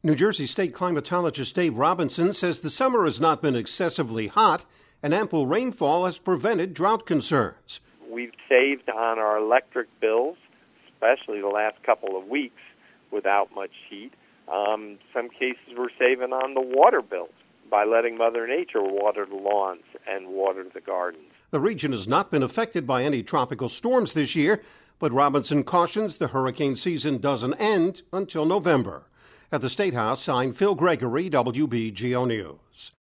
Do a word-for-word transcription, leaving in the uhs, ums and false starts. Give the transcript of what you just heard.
New Jersey State climatologist Dave Robinson says the summer has not been excessively hot and ample rainfall has prevented drought concerns. We've saved on our electric bills, especially the last couple of weeks without much heat. Um, some cases we're saving on the water bills by letting Mother Nature water the lawns and water the gardens. The region has not been affected by any tropical storms this year, but Robinson cautions the hurricane season doesn't end until November. At the State House, I'm Phil Gregory, W B G O News.